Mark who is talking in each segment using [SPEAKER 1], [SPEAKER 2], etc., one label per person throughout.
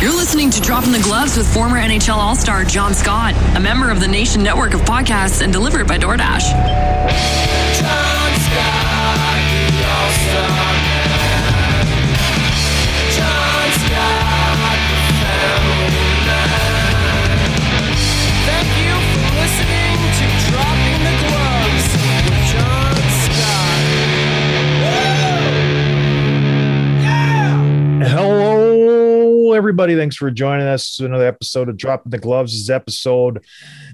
[SPEAKER 1] You're listening to Dropping the Gloves with former NHL All-Star John Scott, a member of the Nation Network of podcasts and delivered by DoorDash.
[SPEAKER 2] John Scott, the All-Star man. John Scott, the family man. Thank you for listening to Dropping the Gloves with John Scott. Woo! Yeah!
[SPEAKER 3] Hello, everybody. Thanks for joining us to another episode of Dropping the Gloves. This is episode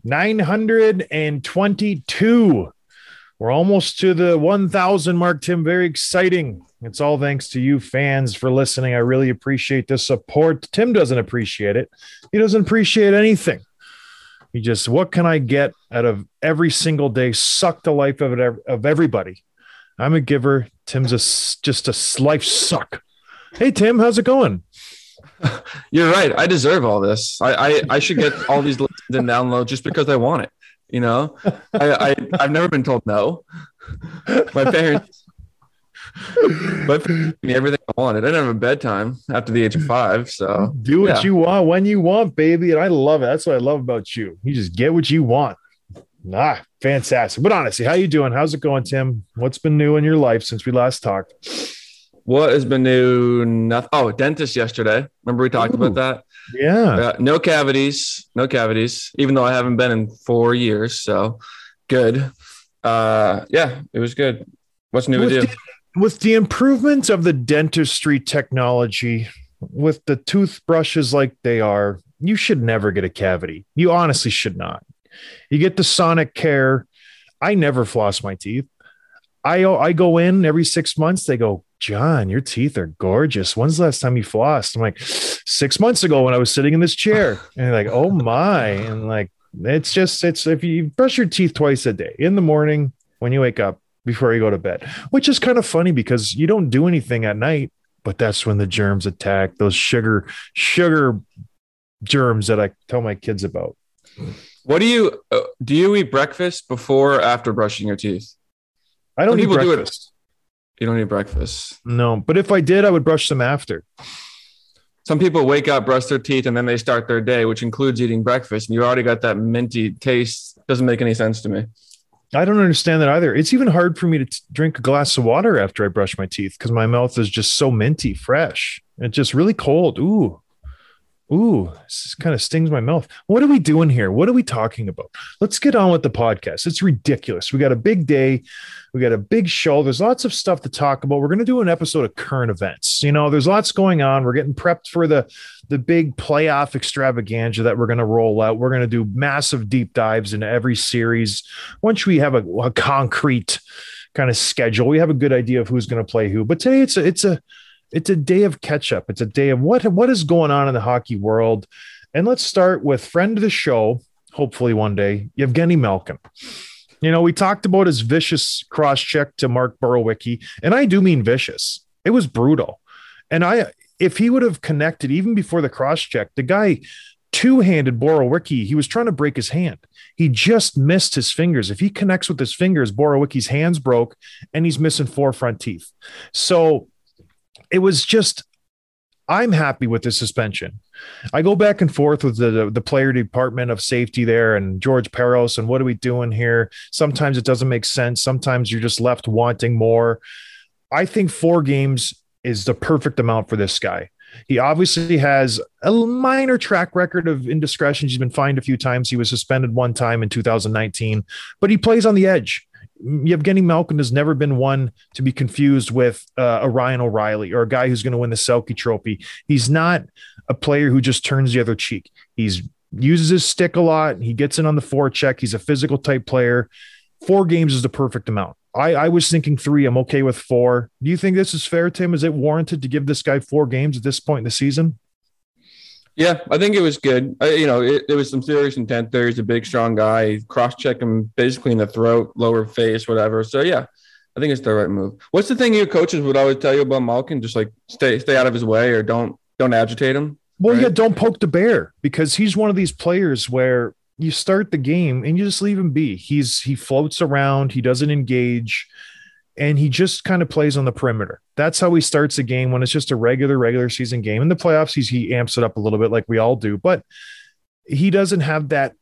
[SPEAKER 3] 922. We're almost to the 1,000 mark, Tim. Very exciting. It's all thanks to you fans for listening. I really appreciate the support. Tim doesn't appreciate it. He doesn't appreciate anything. He just, what can I get out of every single day? Suck the life of everybody. I'm a giver. Tim's just a life suck. Hey, Tim, how's it going?
[SPEAKER 4] You're right. I deserve all this. I should get all these listens and downloads just because I want it. You know, I've never been told no. My parents gave me everything I wanted. I didn't have a bedtime after the age of 5. So
[SPEAKER 3] do what you want when you want, baby. And I love it. That's what I love about you. You just get what you want. Fantastic. But honestly, how you doing? How's it going, Tim? What's been new in your life since we last talked?
[SPEAKER 4] What has been new? Nothing. Oh, dentist yesterday. Remember we talked about that?
[SPEAKER 3] Yeah.
[SPEAKER 4] No cavities, even though I haven't been in 4 years. So good. Yeah, it was good. What's new with you?
[SPEAKER 3] With the improvements of the dentistry technology, with the toothbrushes like they are, you should never get a cavity. You honestly should not. You get the Sonic Care. I never floss my teeth. I go in every 6 months. They go, John, your teeth are gorgeous. When's the last time you flossed? I'm like, 6 months ago when I was sitting in this chair. And they're like, oh my. And like, it's if you brush your teeth twice a day, in the morning, when you wake up, before you go to bed, which is kind of funny because you don't do anything at night, but that's when the germs attack, those sugar germs that I tell my kids about.
[SPEAKER 4] What do you eat breakfast before or after brushing your teeth?
[SPEAKER 3] I don't eat breakfast.
[SPEAKER 4] You don't eat breakfast?
[SPEAKER 3] No, but if I did, I would brush them after.
[SPEAKER 4] Some people wake up, brush their teeth, and then they start their day, which includes eating breakfast. And you already got that minty taste. Doesn't make any sense to me.
[SPEAKER 3] I don't understand that either. It's even hard for me to drink a glass of water after I brush my teeth because my mouth is just so minty fresh. It's just really cold. Ooh, this kind of stings my mouth. What are we doing here? What are we talking about? Let's get on with the podcast. It's ridiculous. We got a big day. We got a big show. There's lots of stuff to talk about. We're going to do an episode of current events. You know, there's lots going on. We're getting prepped for the big playoff extravaganza that we're going to roll out. We're going to do massive deep dives into every series. Once we have a concrete kind of schedule, we have a good idea of who's going to play who. But today it's a day of catch up. It's a day of what is going on in the hockey world. And let's start with friend of the show, hopefully one day, Evgeny Malkin. You know, we talked about his vicious cross-check to Mark Borowiecki, and I do mean vicious. It was brutal. And if he would have connected even before the cross-check, the guy two-handed Borowiecki. He was trying to break his hand. He just missed his fingers. If he connects with his fingers, Borowiecki's hand's broke, and he's missing 4 front teeth. So it was just, I'm happy with the suspension. I go back and forth with the player department of safety there and George Peros and what are we doing here? Sometimes it doesn't make sense. Sometimes you're just left wanting more. I think 4 games is the perfect amount for this guy. He obviously has a minor track record of indiscretions. He's been fined a few times. He was suspended one time in 2019, but he plays on the edge. Evgeny Malkin has never been one to be confused with a Ryan O'Reilly or a guy who's going to win the Selke Trophy. He's not a player who just turns the other cheek. He's uses his stick a lot. He gets in on the forecheck. He's a physical type player. 4 games is the perfect amount. I was thinking 3. I'm okay with 4. Do you think this is fair, Tim? Is it warranted to give this guy 4 games at this point in the season?
[SPEAKER 4] Yeah, I think it was good. There was some serious intent there. He's a big, strong guy. Cross-check him basically in the throat, lower face, whatever. So, yeah, I think it's the right move. What's the thing your coaches would always tell you about Malkin? Just like stay out of his way or don't agitate him?
[SPEAKER 3] Well,
[SPEAKER 4] right?
[SPEAKER 3] Yeah, don't poke the bear because he's one of these players where you start the game and you just leave him be. He floats around. He doesn't engage. And he just kind of plays on the perimeter. That's how he starts a game when it's just a regular season game. In the playoffs, he amps it up a little bit like we all do, but he doesn't have that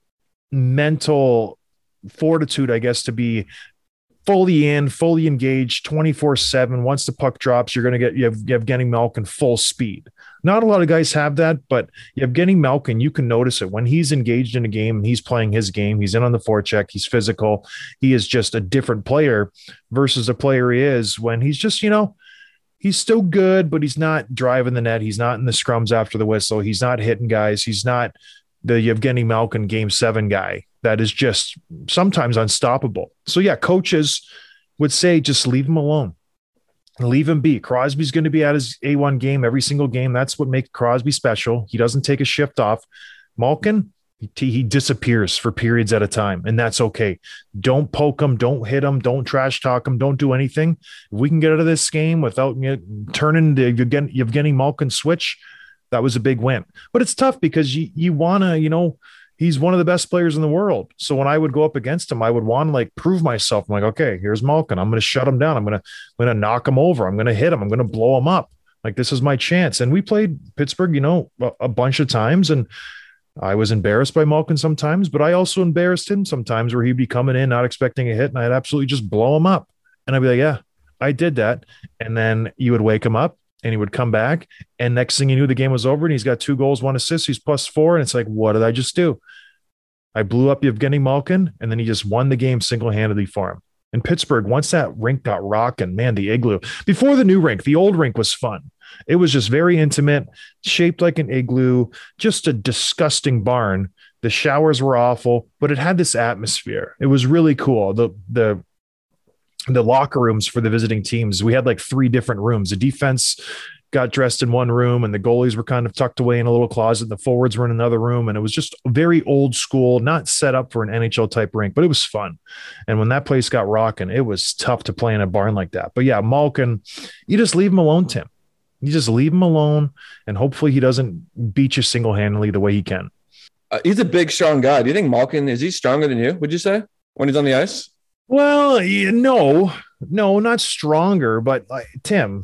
[SPEAKER 3] mental fortitude, I guess, to be fully engaged 24/7. Once the puck drops, you have Evgeny Malkin full speed. Not a lot of guys have that, but Evgeny Malkin, you can notice it when he's engaged in a game and he's playing his game. He's in on the forecheck. He's physical. He is just a different player versus the player he is when he's just, he's still good, but he's not driving the net. He's not in the scrums after the whistle. He's not hitting guys. He's not the Evgeny Malkin Game 7 guy that is just sometimes unstoppable. So yeah, coaches would say, just leave him alone. Leave him be. Crosby's going to be at his A1 game every single game. That's what makes Crosby special. He doesn't take a shift off. Malkin, he disappears for periods at a time, and that's okay. Don't poke him. Don't hit him. Don't trash talk him. Don't do anything. If we can get out of this game without turning the Evgeny Malkin switch, that was a big win. But it's tough because you want to, he's one of the best players in the world. So when I would go up against him, I would want to prove myself. I'm like, okay, here's Malkin. I'm going to shut him down. I'm going to knock him over. I'm going to hit him. I'm going to blow him up. Like, this is my chance. And we played Pittsburgh, a bunch of times. And I was embarrassed by Malkin sometimes, but I also embarrassed him sometimes where he'd be coming in, not expecting a hit. And I'd absolutely just blow him up. And I'd be like, yeah, I did that. And then you would wake him up and he would come back. And next thing you knew, the game was over and he's got 2 goals, 1 assist. He's +4. And it's like, what did I just do? I blew up Evgeny Malkin, and then he just won the game single-handedly for him. In Pittsburgh, once that rink got rocking, man, the igloo. Before the new rink, the old rink was fun. It was just very intimate, shaped like an igloo, just a disgusting barn. The showers were awful, but it had this atmosphere. It was really cool. The locker rooms for the visiting teams, we had 3 different rooms. The defense got dressed in one room and the goalies were kind of tucked away in a little closet. The forwards were in another room. And it was just very old school, not set up for an NHL type rink, but it was fun. And when that place got rocking, it was tough to play in a barn like that. But yeah, Malkin, you just leave him alone, Tim. You just leave him alone and hopefully he doesn't beat you single-handedly the way he can.
[SPEAKER 4] He's a big, strong guy. Do you think Malkin, is he stronger than you, would you say, when he's on the ice?
[SPEAKER 3] Well, no, not stronger, but Tim,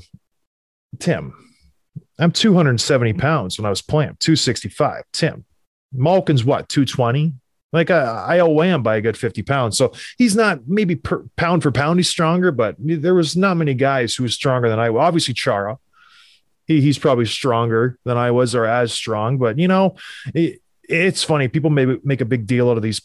[SPEAKER 3] I'm 270 pounds when I was playing, 265. Tim, Malkin's what, 220? I outweigh him by a good 50 pounds. So he's not maybe pound for pound, he's stronger, but there was not many guys who was stronger than I was. Obviously, Chara, he's probably stronger than I was or as strong, but it's funny. People maybe make a big deal out of these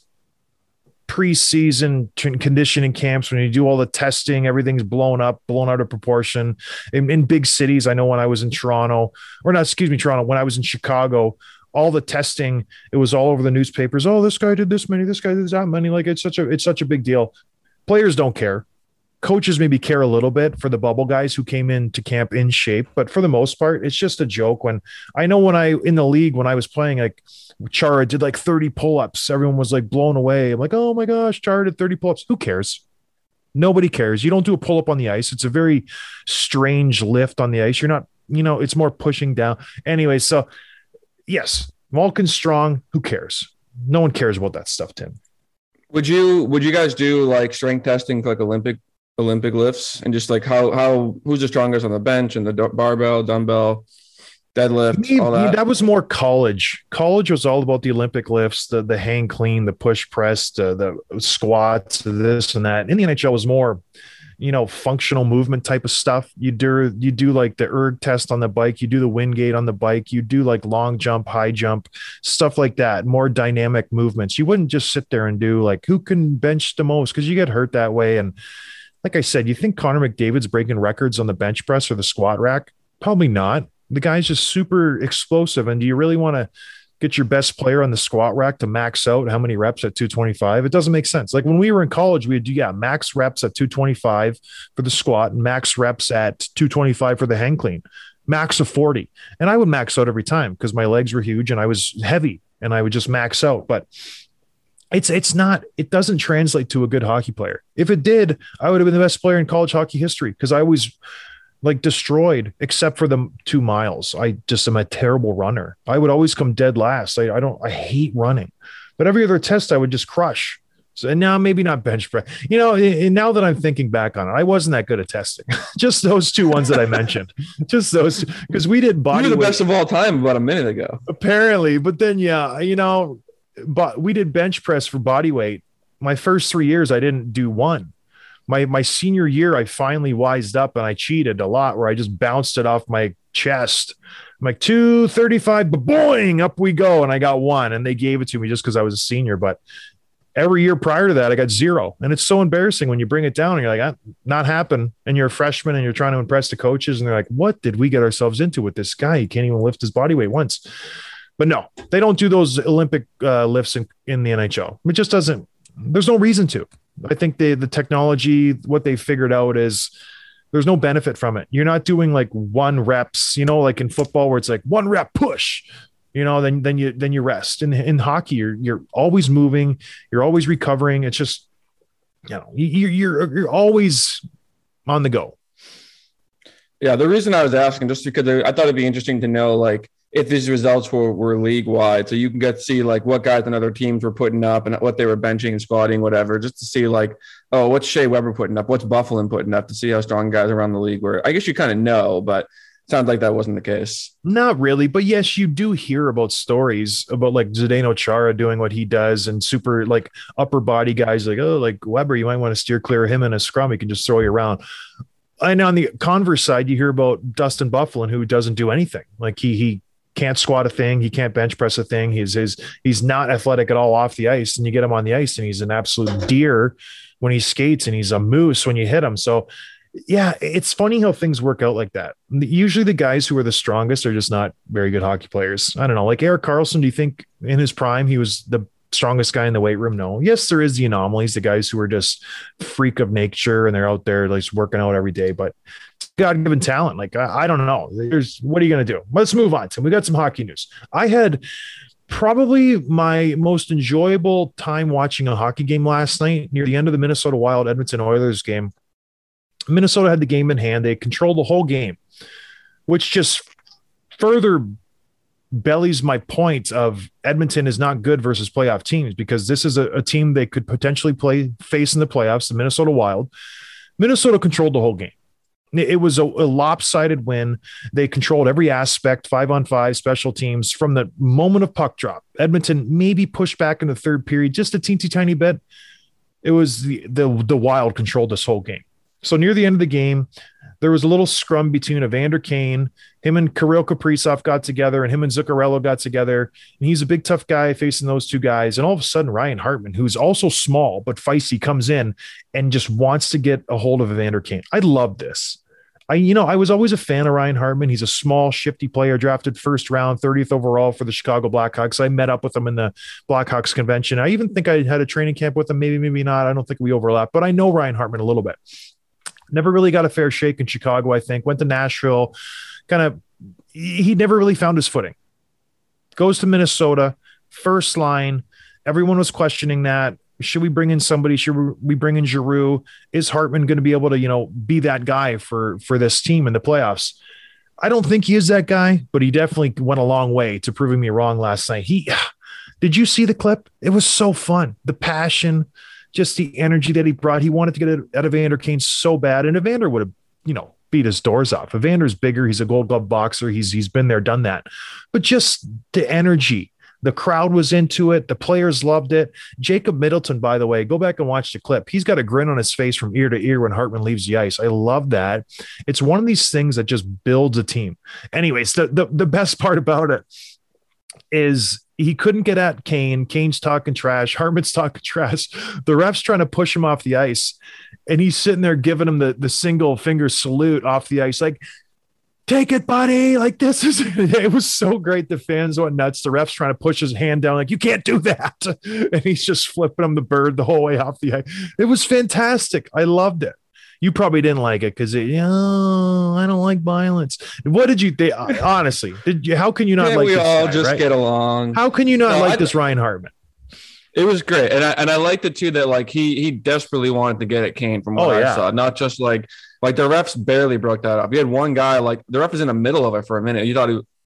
[SPEAKER 3] preseason conditioning camps when you do all the testing, everything's blown out of proportion in big cities. I know when I was in Toronto, when I was in Chicago, all the testing, it was all over the newspapers. Oh, this guy did this many, this guy did that many. It's such a big deal. Players don't care. Coaches maybe care a little bit for the bubble guys who came into camp in shape, but for the most part, it's just a joke. When I in the league, when I was playing, Chara did 30 pull-ups. Everyone was blown away. I'm like, oh my gosh, Chara did 30 pull-ups. Who cares? Nobody cares. You don't do a pull-up on the ice. It's a very strange lift on the ice. You're not, it's more pushing down. Anyway, so yes, Malkin's strong. Who cares? No one cares about that stuff, Tim.
[SPEAKER 4] Would you guys do strength testing for Olympic lifts and just how who's the strongest on the bench and the barbell, dumbbell, deadlift, all that?
[SPEAKER 3] That was more college. College was all about the Olympic lifts, the hang clean, the push press, the squats, this and that. In the NHL was more, functional movement type of stuff. You do the erg test on the bike, you do the Wingate on the bike, you do long jump, high jump, stuff like that, more dynamic movements. You wouldn't just sit there and do who can bench the most, because you get hurt that way. And like I said, you think Connor McDavid's breaking records on the bench press or the squat rack? Probably not. The guy's just super explosive. And do you really want to get your best player on the squat rack to max out how many reps at 225? It doesn't make sense. When we were in college, we would do max reps at 225 for the squat and max reps at 225 for the hang clean, max of 40. And I would max out every time because my legs were huge and I was heavy and I would just max out. But it doesnn't translate to a good hockey player. If it did, I would have been the best player in college hockey history because I was destroyed except for the 2 miles. I just am a terrible runner. I would always come dead last. I hate running, but every other test I would just crush. So, and now maybe not bench press. And now that I'm thinking back on it, I wasn't that good at testing. Just those two ones that I mentioned. Just those, because we did body
[SPEAKER 4] You were the
[SPEAKER 3] weight
[SPEAKER 4] best of all time about a minute ago.
[SPEAKER 3] apparently. But then, but we did bench press for body weight. My first 3 years, I didn't do one. My senior year, I finally wised up and I cheated a lot where I just bounced it off my chest. I'm like 235, boing, up we go. And I got one, and they gave it to me just because I was a senior. But every year prior to that, I got zero. And it's so embarrassing when you bring it down and you're like, not happen. And you're a freshman and you're trying to impress the coaches. And they're like, what did we get ourselves into with this guy? He can't even lift his body weight once. But no, they don't do those Olympic lifts in the NHL. It just doesn't, there's no reason to. I think the technology, what they figured out is there's no benefit from it. You're not doing like one reps, like in football where it's like one rep push, then you rest. In hockey, you're always moving, you're always recovering. It's just, you're always on the go.
[SPEAKER 4] Yeah, the reason I was asking, just because I thought it'd be interesting to know, like, if these results were league wide, so you can get to see like what guys and other teams were putting up and what they were benching and squatting, whatever, just to see like, oh, what's Shea Weber putting up? What's Buffalo putting up, to see how strong guys around the league were. I guess you kind of know, but it sounds like that wasn't the case.
[SPEAKER 3] Not really, but yes, you do hear about stories about like Zdeno Chara doing what he does and super like upper body guys like, oh, like Weber, you might want to steer clear of him in a scrum. He can just throw you around. And on the converse side, you hear about Dustin Byfuglien, who doesn't do anything. Like he can't squat a thing. He can't bench press a thing. He's not athletic at all off the ice, and you get him on the ice and he's an absolute deer when he skates, and he's a moose when you hit him. So yeah, it's funny how things work out like that. Usually the guys who are the strongest are just not very good hockey players. I don't know, like Erik Karlsson, do you think in his prime he was the strongest guy in the weight room? No. Yes, there is the anomalies, the guys who are just freak of nature and they're out there like working out every day, but God-given talent. Like, I don't know. What are you going to do? Let's move on. So we got some hockey news. I had probably my most enjoyable time watching a hockey game last night near the end of the Minnesota Wild Edmonton Oilers game. Minnesota had the game in hand. They controlled the whole game, which just further bellies my point of Edmonton is not good versus playoff teams, because this is a team they could potentially face in the playoffs, the Minnesota Wild. Minnesota controlled the whole game. It was a lopsided win. They controlled every aspect, 5-on-5, special teams from the moment of puck drop. Edmonton maybe pushed back in the third period just a teensy tiny bit. It was the Wild controlled this whole game. So near the end of the game, there was a little scrum between Evander Kane, him and Kirill Kaprizov got together, and him and Zuccarello got together. And he's a big, tough guy facing those two guys. And all of a sudden, Ryan Hartman, who's also small but feisty, comes in and just wants to get a hold of Evander Kane. I love this. I was always a fan of Ryan Hartman. He's a small, shifty player, drafted first round, 30th overall for the Chicago Blackhawks. I met up with him in the Blackhawks convention. I even think I had a training camp with him. Maybe not. I don't think we overlap, but I know Ryan Hartman a little bit. Never really got a fair shake in Chicago, I think. Went to Nashville. He never really found his footing. Goes to Minnesota, first line. Everyone was questioning that. Should we bring in somebody? Should we bring in Giroux? Is Hartman going to be able to, be that guy for this team in the playoffs? I don't think he is that guy, but he definitely went a long way to proving me wrong last night. Did you see the clip? It was so fun. The passion, just the energy that he brought. He wanted to get it out of Evander Kane so bad, and Evander would have, beat his doors off. Evander's bigger. He's a Gold Glove boxer. He's been there, done that. But just the energy. The crowd was into it. The players loved it. Jacob Middleton, by the way, go back and watch the clip. He's got a grin on his face from ear to ear when Hartman leaves the ice. I love that. It's one of these things that just builds a team. Anyways, the best part about it is he couldn't get at Kane. Kane's talking trash. Hartman's talking trash. The ref's trying to push him off the ice, and he's sitting there giving him the single finger salute off the ice. Like, take it, buddy. Like, it was so great. The fans went nuts. The ref's trying to push his hand down. Like, you can't do that. And he's just flipping him the bird the whole way off the ice. It was fantastic. I loved it. You probably didn't like it because I don't like violence. What did you think? Honestly, how can you not like
[SPEAKER 4] we
[SPEAKER 3] this
[SPEAKER 4] all
[SPEAKER 3] guy,
[SPEAKER 4] just
[SPEAKER 3] right?
[SPEAKER 4] get along?
[SPEAKER 3] How can you not like this Ryan Hartman?
[SPEAKER 4] It was great. And I liked it too, that like he desperately wanted to get at Kane from what I saw. Not just like the refs barely broke that up. You had one guy, like the ref was in the middle of it for a minute. You thought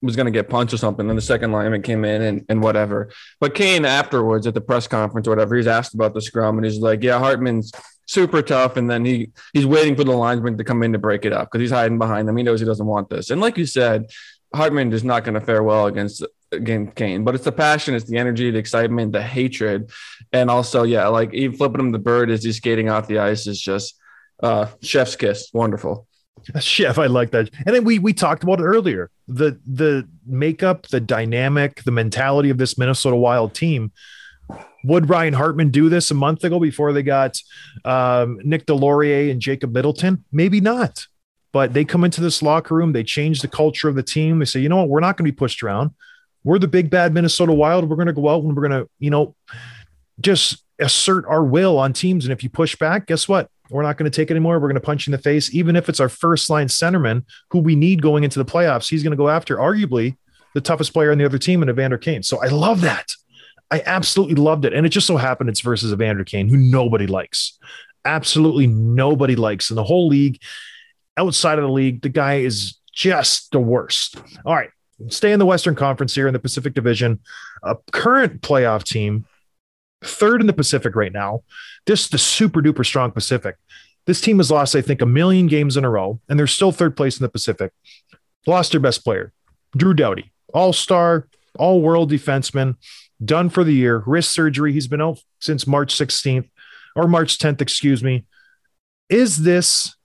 [SPEAKER 4] was going to get punched or something. Then the second lineman came in and whatever. But Kane afterwards at the press conference or whatever, he's asked about the scrum and he's like, yeah, Hartman's super tough. And then he's waiting for the linesman to come in to break it up because he's hiding behind them. He knows he doesn't want this. And like you said, Hartman is not going to fare well against Kane, but it's the passion, it's the energy, the excitement, the hatred. And also, yeah, like even flipping him the bird as he's skating off the ice is just chef's kiss. Wonderful.
[SPEAKER 3] Chef, I like that. And then we talked about it earlier. The makeup, the dynamic, the mentality of this Minnesota Wild team. Would Ryan Hartman do this a month ago before they got Nick Delorier and Jacob Middleton? Maybe not. But they come into this locker room, they change the culture of the team. They say, you know what, we're not going to be pushed around. We're the big bad Minnesota Wild. We're going to go out and we're going to, just assert our will on teams. And if you push back, guess what? We're not going to take it anymore. We're going to punch you in the face. Even if it's our first line centerman who we need going into the playoffs, he's going to go after arguably the toughest player on the other team in Evander Kane. So I love that. I absolutely loved it. And it just so happened it's versus Evander Kane, who nobody likes. Absolutely nobody likes in the whole league. Outside of the league, the guy is just the worst. All right. Stay in the Western Conference here in the Pacific Division. A current playoff team, third in the Pacific right now. This is the super duper strong Pacific. This team has lost, I think, 1 million games in a row, and they're still third place in the Pacific. Lost their best player, Drew Doughty, all-star, all-world defenseman, done for the year, wrist surgery. He's been out since March 16th or March 10th, excuse me. Is this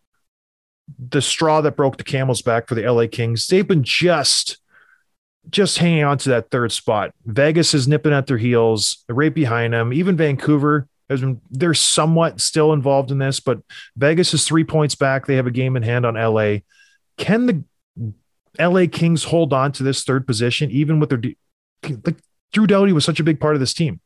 [SPEAKER 3] the straw that broke the camel's back for the LA Kings? They've been just hanging on to that third spot. Vegas is nipping at their heels, right behind them. Even Vancouver they're somewhat still involved in this, but Vegas is 3 points back. They have a game in hand on LA. Can the LA Kings hold on to this third position, even with their Drew Doughty was such a big part of this team?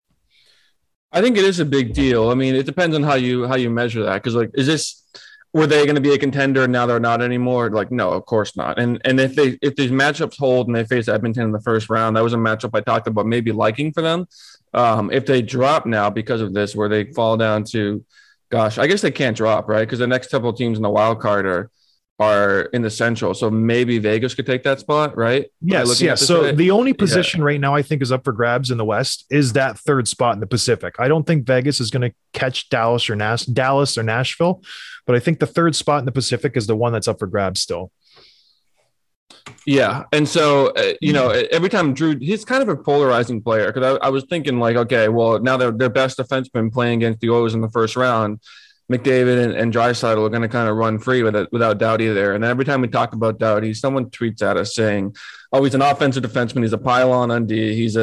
[SPEAKER 4] I think it is a big deal. I mean, it depends on how you measure that. Because were they going to be a contender and now they're not anymore? Like, no, of course not. And if these matchups hold and they face Edmonton in the first round, that was a matchup I talked about maybe liking for them. If they drop now because of this, where they fall down to, gosh, I guess they can't drop, right? Because the next couple of teams in the wild card are in the Central. So maybe Vegas could take that spot, right?
[SPEAKER 3] Yes. So the only position right now I think is up for grabs in the West is that third spot in the Pacific. I don't think Vegas is going to catch Dallas or Nashville, but I think the third spot in the Pacific is the one that's up for grabs still.
[SPEAKER 4] Yeah. And so, every time Drew, he's kind of a polarizing player, because I was thinking like, okay, well, now their best defenseman playing against the Oilers in the first round, McDavid and Draisaitl are going to kind of run free without Doughty there. And every time we talk about Doughty, someone tweets at us saying, oh, he's an offensive defenseman. He's a pylon on D. He's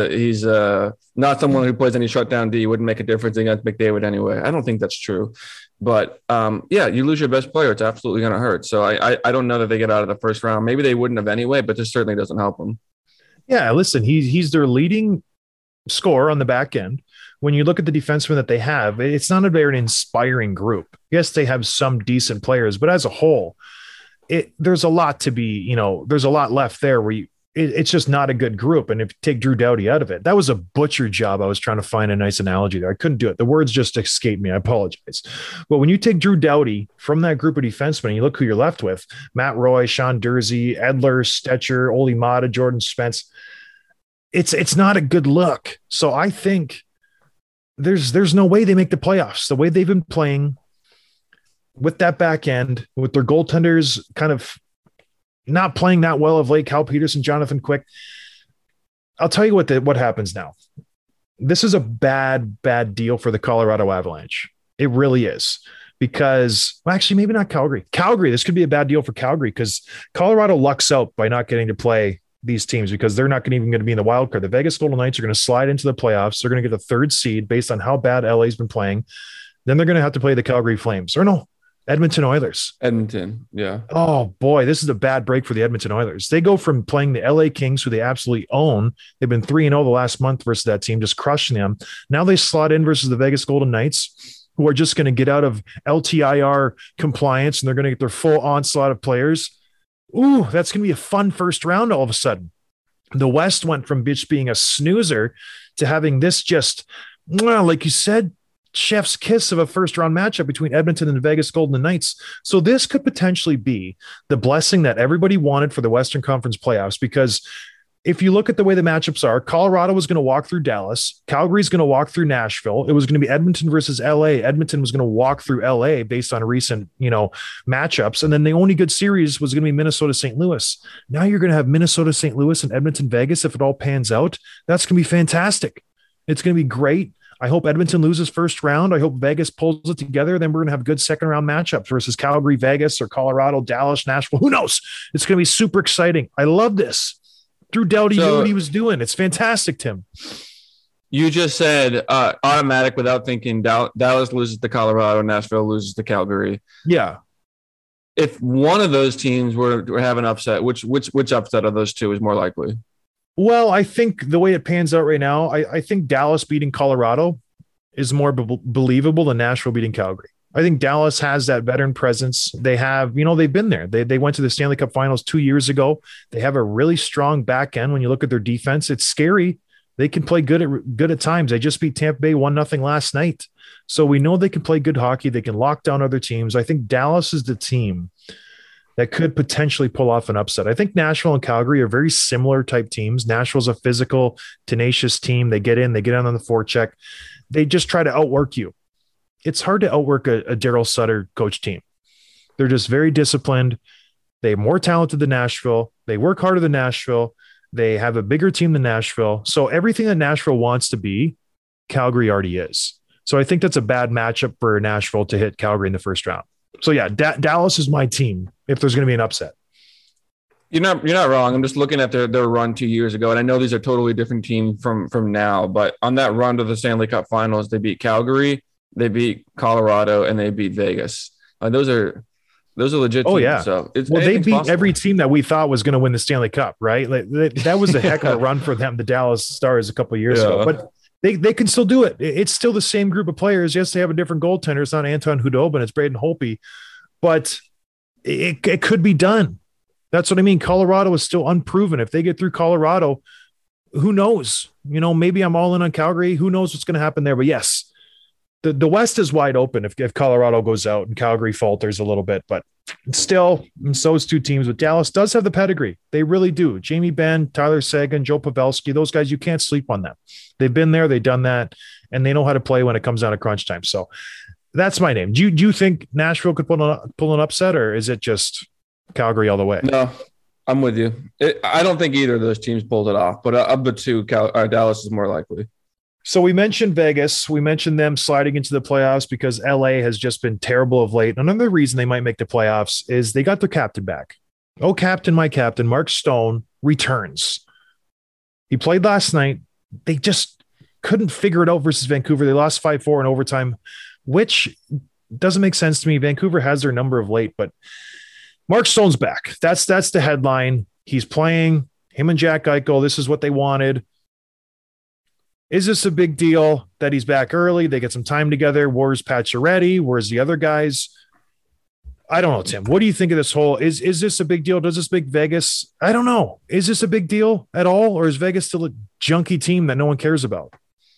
[SPEAKER 4] not someone who plays any shutdown D. Wouldn't make a difference against McDavid anyway. I don't think that's true. But, you lose your best player. It's absolutely going to hurt. So I don't know that they get out of the first round. Maybe they wouldn't have anyway, but this certainly doesn't help them.
[SPEAKER 3] Yeah, listen, he's their leading scorer on the back end. When you look at the defensemen that they have, it's not a very inspiring group. Yes, they have some decent players, but as a whole, there's a lot to be, there's a lot left there where it's just not a good group. And if you take Drew Doughty out of it, that was a butcher job. I was trying to find a nice analogy there. I couldn't do it. The words just escaped me. I apologize. But when you take Drew Doughty from that group of defensemen, and you look who you're left with: Matt Roy, Sean Durzi, Edler, Stetcher, Ole Mata, Jordan Spence. It's not a good look. So I think there's no way they make the playoffs. The way they've been playing with that back end, with their goaltenders kind of not playing that well of late, Cal Peterson, Jonathan Quick. I'll tell you what happens now. This is a bad deal for the Colorado Avalanche. It really is, because, well, actually, maybe not Calgary. This could be a bad deal for Calgary, because Colorado lucks out by not getting to play these teams, because they're not even going to be in the wild card. The Vegas Golden Knights are going to slide into the playoffs. They're going to get the third seed based on how bad LA's been playing. Then they're going to have to play the Calgary Flames, or no, Edmonton Oilers.
[SPEAKER 4] Edmonton, yeah.
[SPEAKER 3] Oh boy, this is a bad break for the Edmonton Oilers. They go from playing the LA Kings, who they absolutely own. They've been 3-0 the last month versus that team, just crushing them. Now they slot in versus the Vegas Golden Knights, who are just going to get out of LTIR compliance, and they're going to get their full onslaught of players. Ooh, that's going to be a fun first round all of a sudden. The West went from just being a snoozer to having this just, well, like you said, chef's kiss of a first round matchup between Edmonton and the Vegas Golden Knights. So this could potentially be the blessing that everybody wanted for the Western Conference playoffs, because if you look at the way the matchups are, Colorado was going to walk through Dallas. Calgary's going to walk through Nashville. It was going to be Edmonton versus LA. Edmonton was going to walk through LA based on recent, matchups. And then the only good series was going to be Minnesota, St. Louis. Now you're going to have Minnesota, St. Louis, and Edmonton, Vegas. If it all pans out, that's going to be fantastic. It's going to be great. I hope Edmonton loses first round. I hope Vegas pulls it together. Then we're going to have good second round matchups versus Calgary, Vegas, or Colorado, Dallas, Nashville. Who knows? It's going to be super exciting. I love this. Drew Doughty knew what he was doing. It's fantastic, Tim.
[SPEAKER 4] You just said automatic without thinking. Dallas loses to Colorado, Nashville loses to Calgary.
[SPEAKER 3] Yeah.
[SPEAKER 4] If one of those teams were to have an upset, which upset of those two is more likely?
[SPEAKER 3] Well, I think the way it pans out right now, I think Dallas beating Colorado is more believable than Nashville beating Calgary. I think Dallas has that veteran presence. They have, they've been there. They went to the Stanley Cup Finals 2 years ago. They have a really strong back end. When you look at their defense, it's scary. They can play good at times. They just beat Tampa Bay 1-0 last night. So we know they can play good hockey. They can lock down other teams. I think Dallas is the team that could potentially pull off an upset. I think Nashville and Calgary are very similar type teams. Nashville's a physical, tenacious team. They get in, they get on the forecheck. They just try to outwork you. It's hard to outwork a Daryl Sutter coach team. They're just very disciplined. They're more talented than Nashville. They work harder than Nashville. They have a bigger team than Nashville. So everything that Nashville wants to be, Calgary already is. So I think that's a bad matchup for Nashville to hit Calgary in the first round. So yeah, Dallas is my team if there's going to be an upset.
[SPEAKER 4] You're not wrong. I'm just looking at their run 2 years ago, and I know these are totally different teams from now. But on that run to the Stanley Cup Finals, they beat Calgary, they beat Colorado, and they beat Vegas. Those are legit teams. Oh yeah. So
[SPEAKER 3] they beat possible. Every team that we thought was going to win the Stanley Cup, right? Like, that was a heck of a run for them, the Dallas Stars, a couple of years ago. But they can still do it. It's still the same group of players. Yes, they have a different goaltender. It's not Anton Hudobin, it's Braden Holtby, but it could be done. That's what I mean. Colorado is still unproven. If they get through Colorado, who knows? Maybe I'm all in on Calgary. Who knows what's going to happen there? But yes, the West is wide open if Colorado goes out and Calgary falters a little bit. But still, and so is two teams. But Dallas does have the pedigree. They really do. Jamie Benn, Tyler Seguin, Joe Pavelski, those guys, you can't sleep on them. They've been there, they've done that, and they know how to play when it comes down to crunch time. So that's my name. Do you think Nashville could pull an upset, or is it just Calgary all the way?
[SPEAKER 4] No, I'm with you. I don't think either of those teams pulled it off, but of the two, Dallas is more likely.
[SPEAKER 3] So we mentioned Vegas. We mentioned them sliding into the playoffs because LA has just been terrible of late. Another reason they might make the playoffs is they got their captain back. Oh, captain, my captain, Mark Stone returns. He played last night. They just couldn't figure it out versus Vancouver. They lost 5-4 in overtime, which doesn't make sense to me. Vancouver has their number of late, but Mark Stone's back. That's the headline. He's playing. Him and Jack Eichel, this is what they wanted. Is this a big deal that he's back early? They get some time together. Where's Pacioretty? Where's the other guys? I don't know, Tim. What do you think of this whole? Is this a big deal? Does this make Vegas? I don't know. Is this a big deal at all, or is Vegas still a junky team that no one cares about?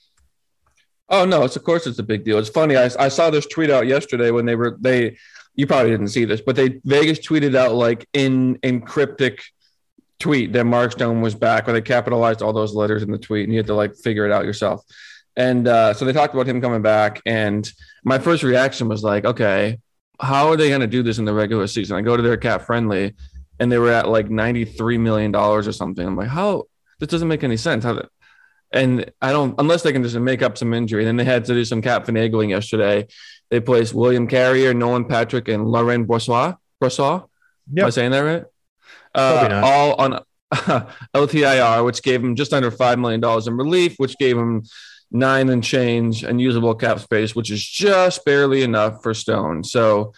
[SPEAKER 4] Oh no, of course it's a big deal. It's funny. I saw this tweet out yesterday when they. You probably didn't see this, but Vegas tweeted out like in cryptic tweet that Mark Stone was back, where they capitalized all those letters in the tweet, and you had to like figure it out yourself. And so they talked about him coming back, and my first reaction was like, okay, how are they going to do this in the regular season? I go to their cap friendly, and they were at like $93 million or something. I'm like, how? This doesn't make any sense. And I don't, unless they can just make up some injury. And then they had to do some cap finagling yesterday. They placed William Carrier, Nolan Patrick, and Laurent Brossoit. Yep. Am I saying that right? All on LTIR, which gave him just under $5 million in relief, which gave him 9 and change and usable cap space, which is just barely enough for Stone. So,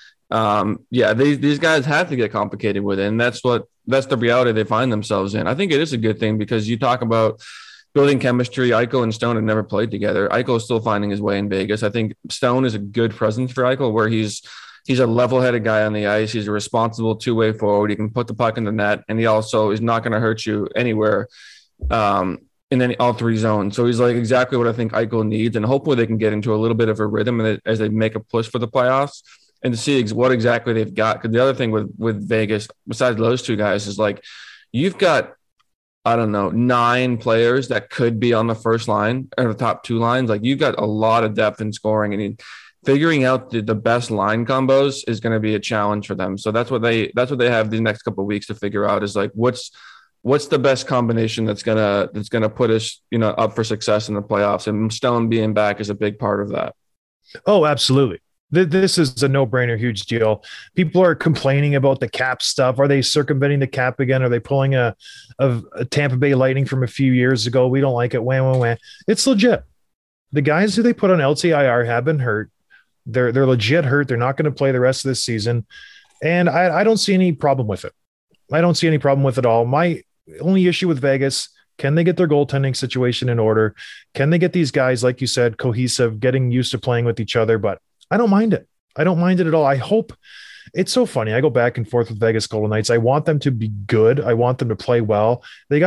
[SPEAKER 4] these guys have to get complicated with it, and that's the reality they find themselves in. I think it is a good thing because you talk about building chemistry. Eichel and Stone have never played together. Eichel is still finding his way in Vegas. I think Stone is a good presence for Eichel, where he's a level-headed guy on the ice. He's a responsible two-way forward. He can put the puck in the net, and he also is not going to hurt you anywhere. in all three zones. So he's like exactly what I think Eichel needs. And hopefully they can get into a little bit of a rhythm as they make a push for the playoffs and to see what exactly they've got. Because the other thing with Vegas, besides those two guys, is like you've got, I don't know, 9 players that could be on the first line or the top 2 lines. Like you've got a lot of depth in scoring, and figuring out the best line combos is going to be a challenge for them. So that's what they have these next couple of weeks to figure out, is like what's the best combination that's gonna put us, up for success in the playoffs. And Stone being back is a big part of that.
[SPEAKER 3] Oh, absolutely. This is a no-brainer, huge deal. People are complaining about the cap stuff. Are they circumventing the cap again? Are they pulling a Tampa Bay Lightning from a few years ago? We don't like it. Wah. It's legit. The guys who they put on LTIR have been hurt. They're legit hurt. They're not going to play the rest of this season. And I don't see any problem with it. I don't see any problem with it at all. My only issue with Vegas, can they get their goaltending situation in order? Can they get these guys, like you said, cohesive, getting used to playing with each other? But I don't mind it. I don't mind it at all. I hope it's so funny. I go back and forth with Vegas Golden Knights. I want them to be good. I want them to play well. They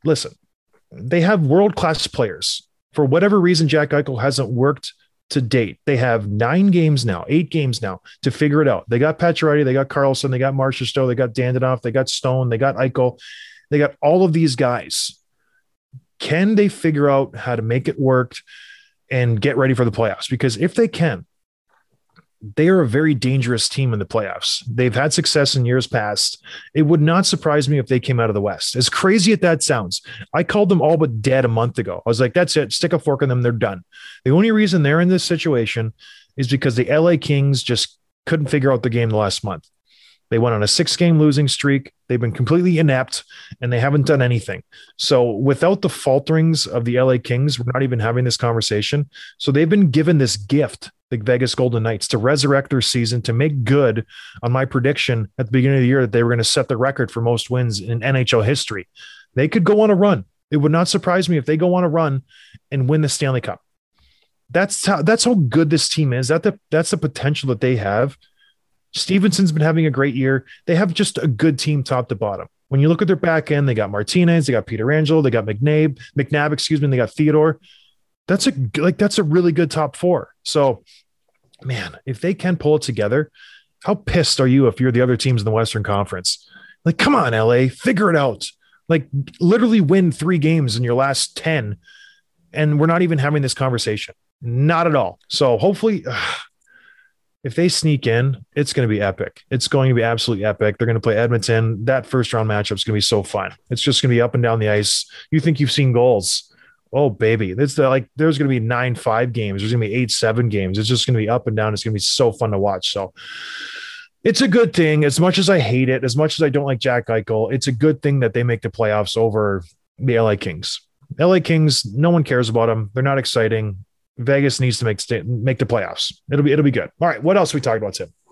[SPEAKER 3] have world-class players. For whatever reason, Jack Eichel hasn't worked to date. They have 8 games now to figure it out. They got Pacioretty, they got Carlson, they got Marchessault, they got Dandadoff, they got Stone, they got Eichel. They got all of these guys. Can they figure out how to make it work and get ready for the playoffs? Because if they can, they are a very dangerous team in the playoffs. They've had success in years past. It would not surprise me if they came out of the West. As crazy as that sounds, I called them all but dead a month ago. I was like, that's it. Stick a fork in them. They're done. The only reason they're in this situation is because the LA Kings just couldn't figure out the game the last month. They went on a 6-game losing streak. They've been completely inept, and they haven't done anything. So without the falterings of the LA Kings, we're not even having this conversation. So they've been given this gift, the Vegas Golden Knights, to resurrect their season, to make good on my prediction at the beginning of the year that they were going to set the record for most wins in NHL history. They could go on a run. It would not surprise me if they go on a run and win the Stanley Cup. That's how good this team is. That's the potential that they have. Stevenson's been having a great year. They have just a good team top to bottom. When you look at their back end, they got Martinez, they got Pietrangelo, they got McNabb, and they got Theodore. That's a really good top 4. So, man, if they can pull it together, how pissed are you if you're the other teams in the Western Conference? Like, come on, LA, figure it out. Like, literally win 3 games in your last 10, and we're not even having this conversation. Not at all. So hopefully, if they sneak in, it's going to be epic. It's going to be absolutely epic. They're going to play Edmonton. That first round matchup is going to be so fun. It's just going to be up and down the ice. You think you've seen goals. Oh, baby. There's going to be 9-5 games. There's going to be 8-7 games. It's just going to be up and down. It's going to be so fun to watch. So it's a good thing. As much as I hate it, as much as I don't like Jack Eichel, it's a good thing that they make the playoffs over the LA Kings. LA Kings, no one cares about them. They're not exciting. Vegas needs to make the playoffs. It'll be good. All right. What else we talked about, Tim?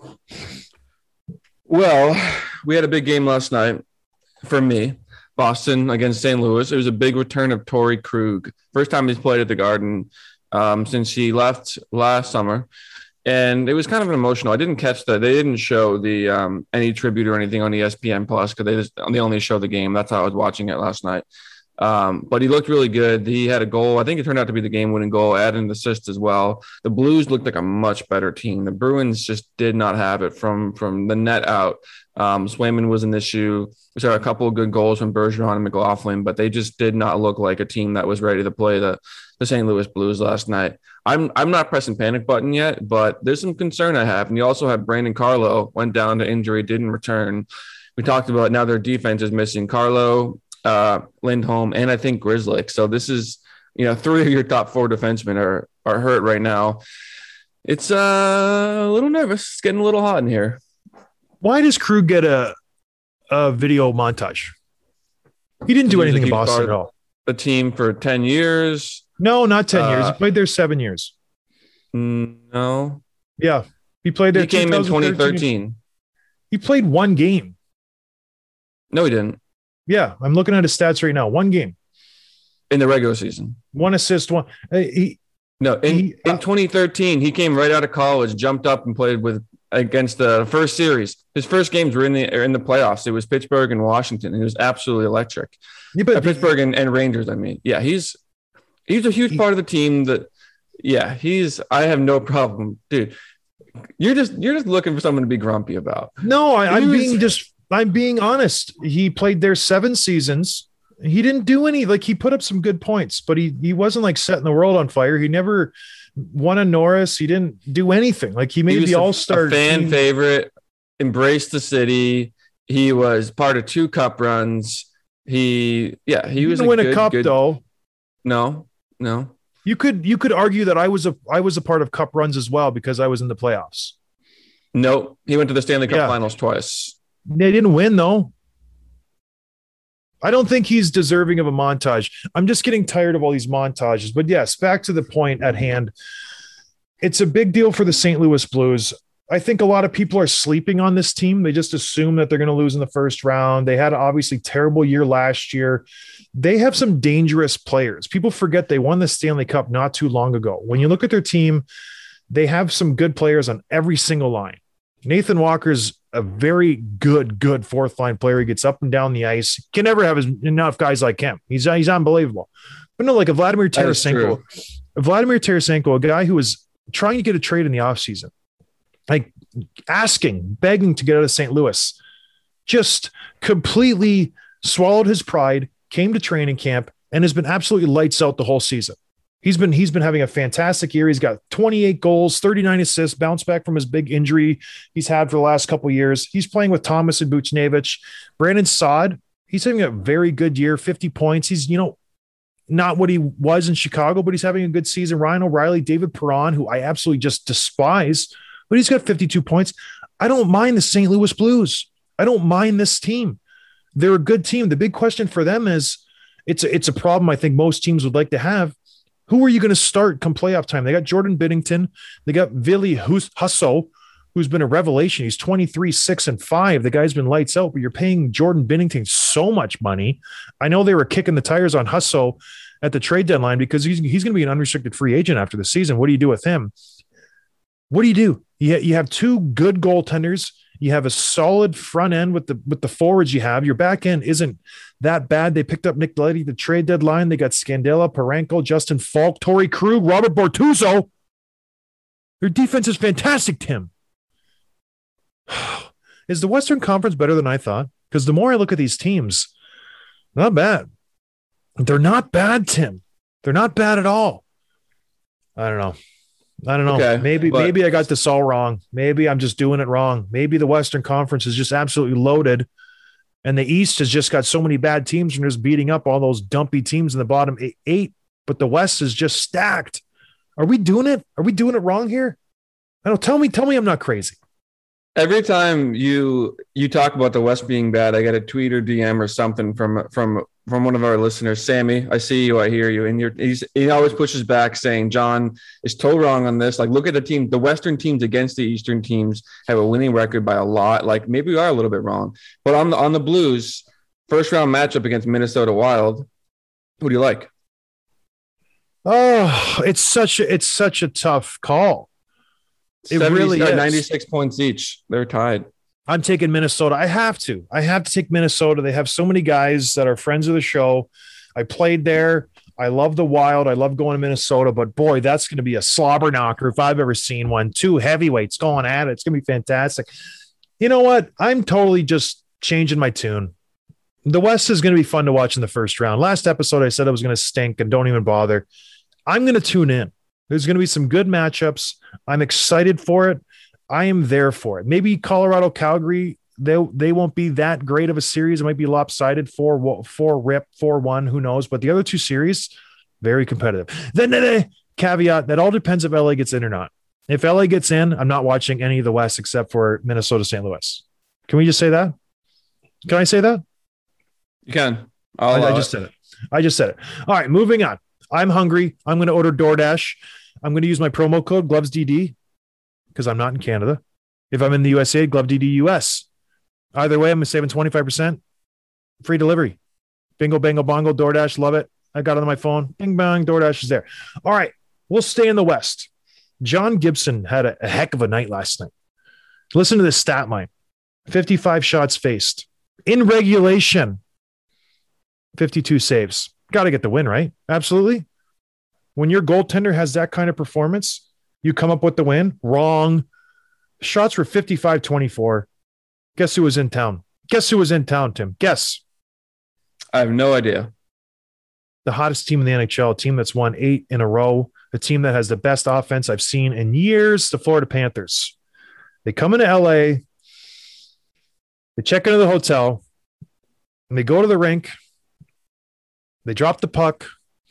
[SPEAKER 4] Well, we had a big game last night for me. Boston against St. Louis. It was a big return of Torrey Krug. First time he's played at the Garden since he left last summer. And it was kind of an emotional. I didn't catch that. They didn't show the any tribute or anything on ESPN Plus because they only show the game. That's how I was watching it last night. But he looked really good. He had a goal. I think it turned out to be the game-winning goal, added an assist as well. The Blues looked like a much better team. The Bruins just did not have it from the net out. Swayman was an issue. We saw a couple of good goals from Bergeron and McLaughlin, but they just did not look like a team that was ready to play the St. Louis Blues last night. I'm not pressing panic button yet, but there's some concern I have. And you also have Brandon Carlo, went down to injury, didn't return. We talked about now their defense is missing Carlo, Lindholm, and I think Grzelcyk. So this is, 3 of your top 4 defensemen are hurt right now. It's a little nervous. It's getting a little hot in here.
[SPEAKER 3] Why does Krug get a video montage? He didn't do anything in Boston at all.
[SPEAKER 4] The team for 10 years.
[SPEAKER 3] No, not 10 years. He played there 7 years.
[SPEAKER 4] No.
[SPEAKER 3] Yeah. He played there.
[SPEAKER 4] He came in 2013.
[SPEAKER 3] He played 1 game.
[SPEAKER 4] No, he didn't.
[SPEAKER 3] Yeah. I'm looking at his stats right now. 1 game.
[SPEAKER 4] In the regular season. 1
[SPEAKER 3] assist, 1.
[SPEAKER 4] In 2013, he came right out of college, jumped up and played with against the first series. His first games were in the playoffs. It was Pittsburgh and Washington. It was absolutely electric.
[SPEAKER 3] Yeah, but
[SPEAKER 4] Pittsburgh and Rangers. I mean, yeah, he's a huge part of the team. I have no problem, dude. You're just looking for someone to be grumpy about.
[SPEAKER 3] No, I'm being honest. He played there 7 seasons. He didn't do any, like, he put up some good points, but he wasn't like setting the world on fire. He never won a Norris. He didn't do anything. Like, he made the All-Star
[SPEAKER 4] fan
[SPEAKER 3] team.
[SPEAKER 4] favorite, embraced the city. He was part of 2 cup runs. He was
[SPEAKER 3] win a cup though.
[SPEAKER 4] No.
[SPEAKER 3] You could argue that I was a part of cup runs as well because I was in the playoffs.
[SPEAKER 4] Nope. He went to the Stanley Cup finals twice.
[SPEAKER 3] They didn't win though. I don't think he's deserving of a montage. I'm just getting tired of all these montages. But yes, back to the point at hand. It's a big deal for the St. Louis Blues. I think a lot of people are sleeping on this team. They just assume that they're going to lose in the first round. They had an obviously terrible year last year. They have some dangerous players. People forget they won the Stanley Cup not too long ago. When you look at their team, they have some good players on every single line. Nathan Walker's a very good fourth line player. He gets up and down the ice. Can never have enough guys like him. He's unbelievable. But no, like a Vladimir Tarasenko, a guy who was trying to get a trade in the offseason, like begging to get out of St. Louis, just completely swallowed his pride, came to training camp, and has been absolutely lights out the whole season. He's been having a fantastic year. He's got 28 goals, 39 assists, bounced back from his big injury he's had for the last couple of years. He's playing with Thomas and Buchnevich. Brandon Saad, he's having a very good year, 50 points. He's, not what he was in Chicago, but he's having a good season. Ryan O'Reilly, David Perron, who I absolutely just despise, but he's got 52 points. I don't mind the St. Louis Blues. I don't mind this team. They're a good team. The big question for them is it's a problem I think most teams would like to have. Who are you going to start come playoff time? They got Jordan Binnington. They got Ville Husso, who's been a revelation. He's 23, 6, and 5. The guy's been lights out, but you're paying Jordan Binnington so much money. I know they were kicking the tires on Husso at the trade deadline because he's going to be an unrestricted free agent after the season. What do you do with him? What do you do? You have 2 good goaltenders. You have a solid front end with the forwards you have. Your back end isn't that bad. They picked up Nick Leddy the trade deadline. They got Scandella, Parenko, Justin Falk, Torrey Krug, Robert Bortuzzo. Their defense is fantastic, Tim. Is the Western Conference better than I thought? Because the more I look at these teams, not bad. They're not bad, Tim. They're not bad at all. I don't know. Okay, maybe I got this all wrong. Maybe I'm just doing it wrong. Maybe the Western Conference is just absolutely loaded and the East has just got so many bad teams and just beating up all those dumpy teams in the bottom 8, but the West is just stacked. Are we doing it? Are we doing it wrong here? I don't tell me I'm not crazy.
[SPEAKER 4] Every time you talk about the West being bad, I get a tweet or DM or something from one of our listeners. Sammy, I see you, I hear you, and he always pushes back saying John is totally wrong on this. Like, look at the team. The Western teams against the Eastern teams have a winning record by a lot. Like, maybe we are a little bit wrong, but on the Blues, first round matchup against Minnesota Wild, who do you like?
[SPEAKER 3] Oh, it's such a tough call. It really is.
[SPEAKER 4] 96 points each. They're tied.
[SPEAKER 3] I'm taking Minnesota. I have to take Minnesota. They have so many guys that are friends of the show. I played there. I love the Wild. I love going to Minnesota, but boy, that's going to be a slobber knocker if I've ever seen one. 2 heavyweights going at it. It's going to be fantastic. You know what? I'm totally just changing my tune. The West is going to be fun to watch in the first round. Last episode, I said it was going to stink and don't even bother. I'm going to tune in. There's going to be some good matchups. I'm excited for it. I am there for it. Maybe Colorado, Calgary, they won't be that great of a series. It might be lopsided 4-1, who knows? But the other 2 series, very competitive. Then the caveat, that all depends if LA gets in or not. If LA gets in, I'm not watching any of the West except for Minnesota, St. Louis. Can we just say that? Can I say that?
[SPEAKER 4] You can.
[SPEAKER 3] I just said it. All right, moving on. I'm hungry. I'm going to order DoorDash. I'm going to use my promo code GlovesDD because I'm not in Canada. If I'm in the USA, GloveDD US. Either way, I'm saving 25%. Free delivery. Bingo, bango, bongo, DoorDash. Love it. I got it on my phone. Bing, bang, DoorDash is there. All right. We'll stay in the West. John Gibson had a heck of a night last night. Listen to this stat line. 55 shots faced. In regulation, 52 saves. Got to get the win, right? Absolutely. When your goaltender has that kind of performance, you come up with the win. Wrong. Shots were 55-24. Guess who was in town? Guess who was in town, Tim? Guess.
[SPEAKER 4] I have no idea.
[SPEAKER 3] The hottest team in the NHL, a team that's won 8 in a row, a team that has the best offense I've seen in years, the Florida Panthers. They come into LA, they check into the hotel, and they go to the rink, they drop the puck,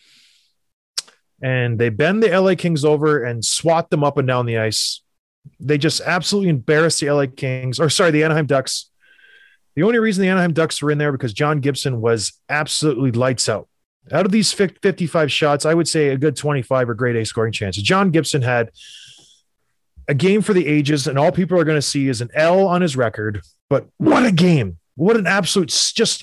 [SPEAKER 3] and they bend the LA Kings over and swat them up and down the ice. They just absolutely embarrassed the the Anaheim Ducks. The only reason the Anaheim Ducks were in there because John Gibson was absolutely lights out. Out of these 55 shots, I would say a good 25 are grade A scoring chances. John Gibson had a game for the ages, and all people are going to see is an L on his record. But what a game. What an absolute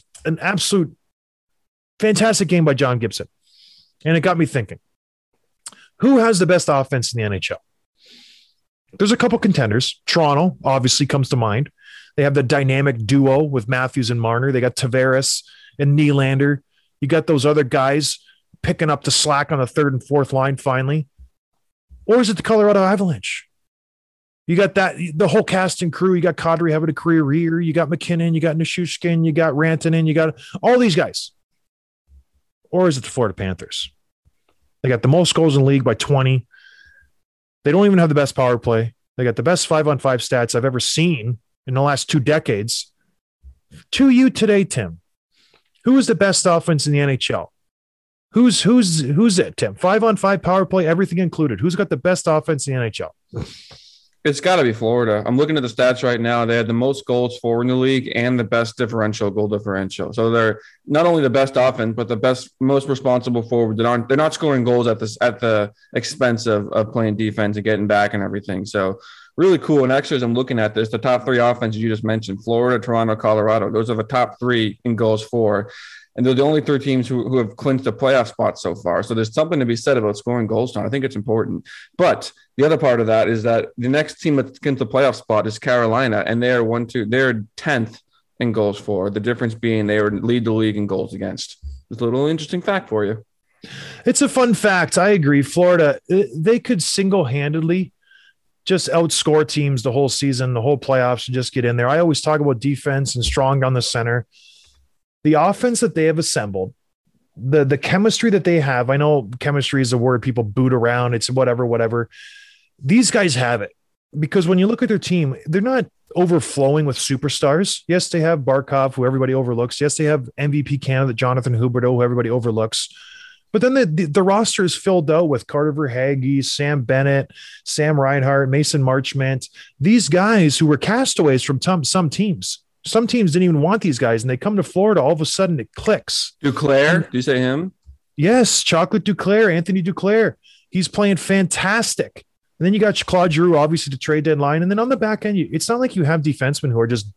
[SPEAKER 3] fantastic game by John Gibson. And it got me thinking, who has the best offense in the NHL? There's a couple contenders. Toronto obviously comes to mind. They have the dynamic duo with Matthews and Marner. They got Tavares and Nylander. You got those other guys picking up the slack on the third and fourth line finally. Or is it the Colorado Avalanche? You got the whole cast and crew. You got Kadri having a career year. You got McKinnon. You got Nichushkin. You got Rantanen. You got all these guys. Or is it the Florida Panthers? They got the most goals in the league by 20. They don't even have the best power play. They got the best 5-on-5 stats I've ever seen in the last 2 decades. To you today, Tim, who is the best offense in the NHL? Who's it, Tim? 5-on-5 power play, everything included. Who's got the best offense in the NHL?
[SPEAKER 4] It's got to be Florida. I'm looking at the stats right now. They had the most goals for in the league and the best goal differential. So they're not only the best offense, but the best, most responsible forward. They're not scoring goals at the expense of playing defense and getting back and everything. So really cool. And actually, as I'm looking at this, the top 3 offenses you just mentioned, Florida, Toronto, Colorado, those are the top 3 in goals for. And they're the only 3 teams who have clinched a playoff spot so far. So there's something to be said about scoring goals now. I think it's important. But the other part of that is that the next team that clinched the playoff spot is Carolina, and they're 10th in goals for. The difference being they lead the league in goals against. It's a little interesting fact for you.
[SPEAKER 3] It's a fun fact. I agree. Florida, they could single-handedly just outscore teams the whole season, the whole playoffs, and just get in there. I always talk about defense and strong down the center. The offense that they have assembled, the chemistry that they have, I know chemistry is a word people boot around. It's whatever. These guys have it because when you look at their team, they're not overflowing with superstars. Yes, they have Barkov, who everybody overlooks. Yes, they have MVP candidate Jonathan Huberdeau, who everybody overlooks. But then the roster is filled out with Carter Verhaeghe, Sam Bennett, Sam Reinhart, Mason Marchment. These guys who were castaways from some teams. Some teams didn't even want these guys, and they come to Florida. All of a sudden, it clicks.
[SPEAKER 4] Duclair, do you say him?
[SPEAKER 3] Yes, Chocolate Duclair, Anthony Duclair. He's playing fantastic. And then you got Claude Giroux, obviously, the trade deadline. And then on the back end, it's not like you have defensemen who are just